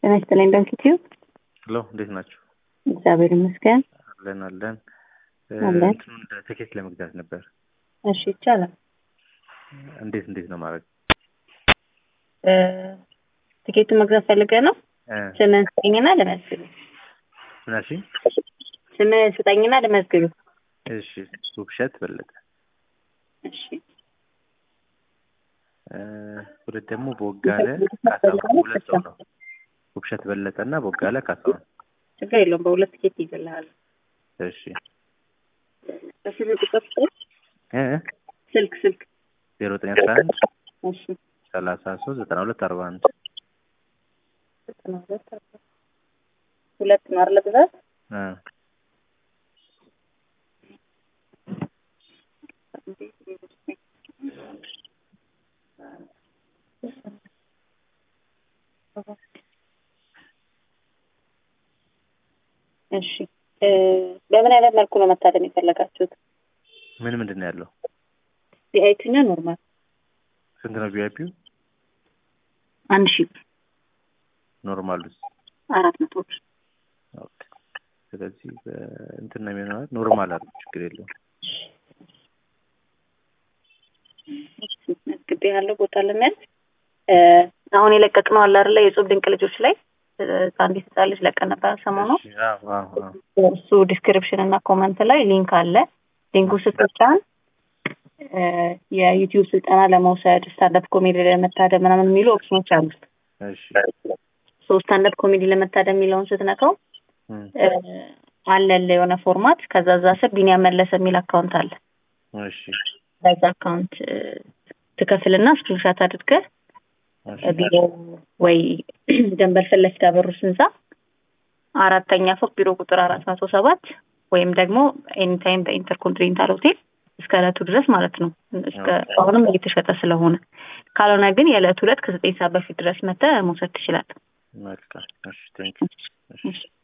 ጤና ይስጥልኝ ዶንኪቲዩ። ሄሎ እንዴት ናችሁ? እግዚአብሔር ይመስገን። አለን እንትኑን ትኬት ለመግዛት ነበር። እሺ ይቻላል። እንዴት ነው ማለት? ትኬቱ መግዛት ፈልገህ ነው? ስምህን ስጠኝና ለመዝግብ። ምናሺ? ስምህን ስጠኝና ለመዝግብ። እሺ ውብሸት በለጠ። እሺ ሁለት ደግሞ ቦጋለ ካሳሁን ሁለት ሰው ነው። ውብሸት በለጠና ቦጋለ ካሳሁን። ችግር የለውም በሁለት ትኬት ይዘልሃል። እሺ በስልክ ቁጥር ስልክ 0911 እሺ 33 92 41 ሁለት ነው አይደል ብዛት? እሺ በምን አይነት መልኩ ነው መታደም የፈለጋችሁት? ምንድን ነው ያለው? ቪአይፒ እና ኖርማል። ስንት ነው ቪአይፒው? 1000 ኖርማሉስ 400 ብር። ኦኬ ስለዚህ እንትን ነው የሚሆነው ኖርማል አይደል? ችግር የለውም። ግዴ ያለው ቦታ ለምን አሁን የለቀቅነው አለ አይደል? የጾም ድንቅ ልጆች ላይ አንዲት ህጻን ልጅ ለቀን ነበር ሰሞኑን። እሱ ዲስክሪፕሽን እና ኮሜንት ላይ ሊንክ አለ። ሊንኩ ስትጫን የዩቲዩብ ስልጠና ለመውሰድ ስታንዳፕ ኮሜዲ ለመታደም ምናምን የሚሉ ኦፕሽኖች አሉ። እሺ ስታንዳፕ ኮሜዲ ለመታደም የሚለውን ስትነካው አለ የሆነ ፎርማት። ከዛ እዛ ስር ቢኒያም መለሰ የሚል አካውንት አለ። እሺ በዛ አካውንት ትከፍልና ስክሪንሾት አድርገህ ቢሮ ወይ ደንበል ፈለፍታ በሩ ስንዛ አራተኛ ፎቅ ቢሮ ቁጥር 407 ወይም ደግሞ ኤኒ ታይም በኢንተርኮንቲኔንታል ሆቴል እስከ ዕለቱ ድረስ ማለት ነው። እስከ አሁንም እየተሸጠ ስለሆነ ካልሆነ ግን የዕለቱ ዕለት ከ9 ሰዓት በፊት ድረስ መተህ መውሰድ ትችላለህ። መልካም። እሺ ቴንክ ዩ።